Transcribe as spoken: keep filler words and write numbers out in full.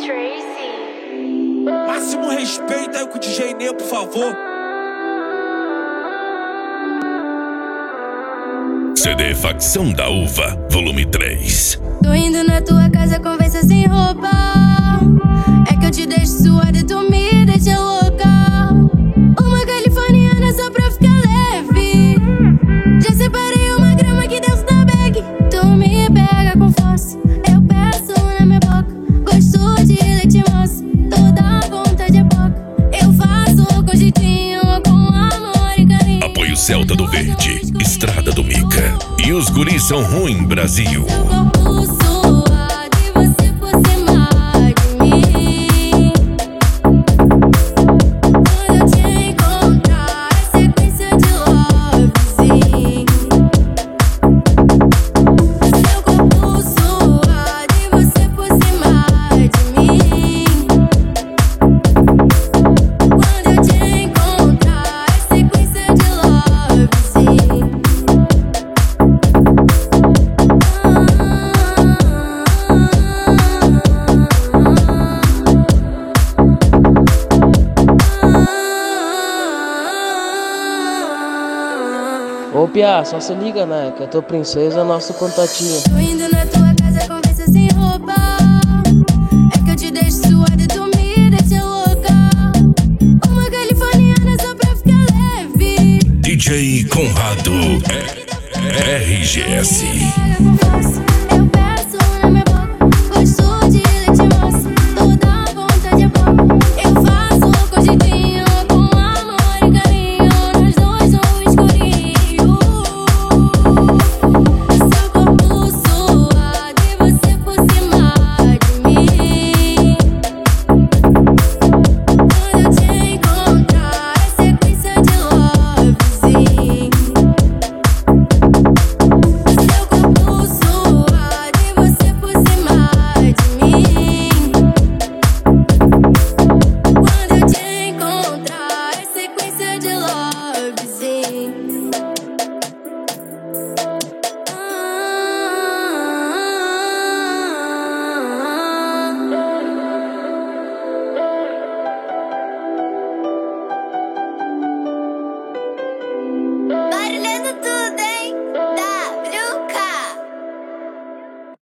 Tracy. Máximo respeito aí com o D J Nê, por favor. C D Facção da Uva, volume três. Tô indo na tua casa, conversa sem roupa. É que eu te deixo suada e tu me deixa louca. Uma californiana só pra ficar leve. Já separei uma grama aqui dentro da bag. Tu me pega com força, eu peço na minha boca. Gosto de leite moça, toda vontade é pouca. Eu faço com jeitinho, com amor e carinho. Apoio Celta do Verde, Estrada do Mica. E os guris são ruim, Brasil. Ô Pia, só se liga, né? Que a tua princesa é nosso contatinho. Tô indo na tua casa, conversa sem roupa. É que eu te deixo suada e tu me deixa louca. Uma californiana só pra ficar leve. D J Conrado, R G S.